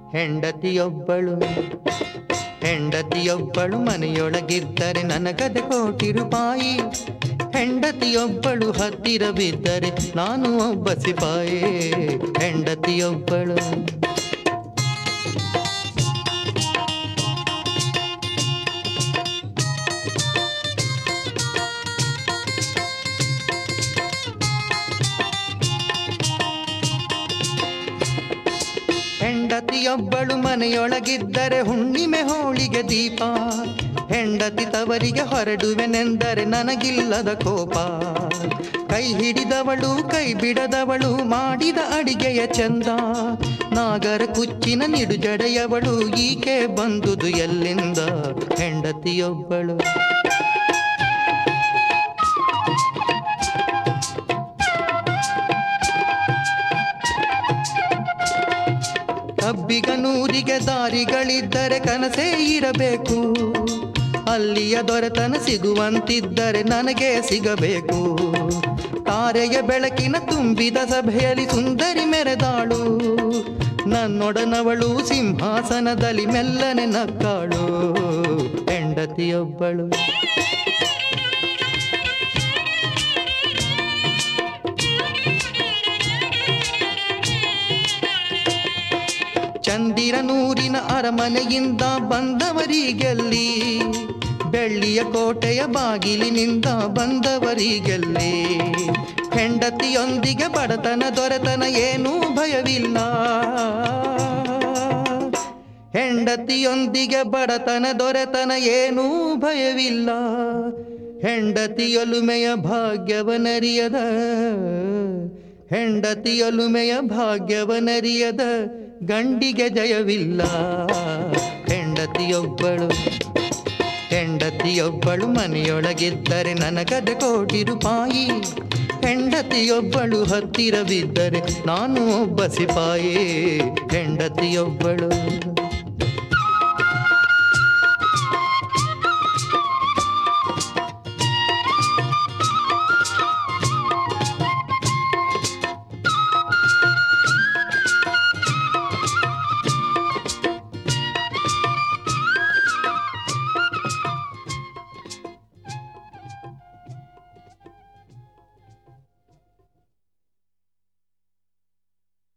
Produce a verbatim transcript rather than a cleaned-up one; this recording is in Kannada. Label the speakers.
Speaker 1: ಹೆಂಡತಿಯೊಬ್ಬಳು ಹೆಂಡತಿಯೊಬ್ಬಳು ಮನೆಯೊಳಗಿದ್ದರೆ ನನಗದೆ ಕೋಟಿ ರೂಪಾಯಿ. ಹೆಂಡತಿಯೊಬ್ಬಳು ಹತ್ತಿರ ಬಿದ್ದರೆ ನಾನು ಒಬ್ಬ ಸಿಪಾಯಿ. ಹೆಂಡತಿಯೊಬ್ಬಳು ಹೆಂಡತಿಯೊಬ್ಬಳು ಮನೆಯೊಳಗಿದ್ದರೆ ಹುಣ್ಣಿಮೆ ಹೋಳಿಗೆ ದೀಪ. ಹೆಂಡತಿ ತವರಿಗೆ ಹೊರಡುವೆನೆಂದರೆ ನನಗಿಲ್ಲದ ಕೋಪ. ಕೈ ಹಿಡಿದವಳು ಕೈ ಬಿಡದವಳು ಮಾಡಿದ ಅಡಿಗೆಯ ಚಂದ. ನಾಗರ ಕುಚ್ಚಿನ ನಿಡುಜಡೆಯವಳು ಈಕೆ ಬಂದುದು ಎಲ್ಲಿಂದ. ಹೆಂಡತಿಯೊಬ್ಬಳು ಕಬ್ಬಿಗ ನೂರಿಗೆ ದಾರಿಗಳಿದ್ದರೆ ಕನಸೇ ಇರಬೇಕು. ಅಲ್ಲಿಯ ದೊರೆತನ ಸಿಗುವಂತಿದ್ದರೆ ನನಗೆ ಸಿಗಬೇಕು. ತಾರೆಯ ಬೆಳಕಿನ ತುಂಬಿದ ಸಭೆಯಲ್ಲಿ ಸುಂದರಿ ಮೆರೆದಾಳು. ನನ್ನೊಡನವಳು ಸಿಂಹಾಸನದಲ್ಲಿ ಮೆಲ್ಲನೆ ನಕ್ಕಾಳು. ಹೆಂಡತಿಯೊಬ್ಬಳು ಚಂದಿರನೂರಿನ ಅರಮನೆಯಿಂದ ಬಂದವರಿಗೆಲ್ಲಿ, ಬೆಳ್ಳಿಯ ಕೋಟೆಯ ಬಾಗಿಲಿನಿಂದ ಬಂದವರಿಗೆಲ್ಲಿ. ಹೆಂಡತಿಯೊಂದಿಗೆ ಬಡತನ ದೊರೆತನ ಏನೂ ಭಯವಿಲ್ಲ. ಹೆಂಡತಿಯೊಂದಿಗೆ ಬಡತನ ದೊರೆತನ ಏನೂ ಭಯವಿಲ್ಲ. ಹೆಂಡತಿಯೊಲುಮೆಯ ಭಾಗ್ಯವನರಿಯದ ಹೆಂಡತಿಯೊಲುಮೆಯ ಭಾಗ್ಯವನರಿಯದ ಗಂಡಿಗೆ ಜಯವಿಲ್ಲ. ಹೆಂಡತಿಯೊಬ್ಬಳು ಹೆಂಡತಿಯೊಬ್ಬಳು ಮನೆಯೊಳಗಿದ್ದರೆ ನನಗದೆ ಕೋಟಿ ರೂಪಾಯಿ. ಹೆಂಡತಿಯೊಬ್ಬಳು ಹತ್ತಿರ ಬಿದ್ದರೆ ನಾನು ಒಬ್ಬ ಸಿಪಾಯಿ. ಹೆಂಡತಿಯೊಬ್ಬಳು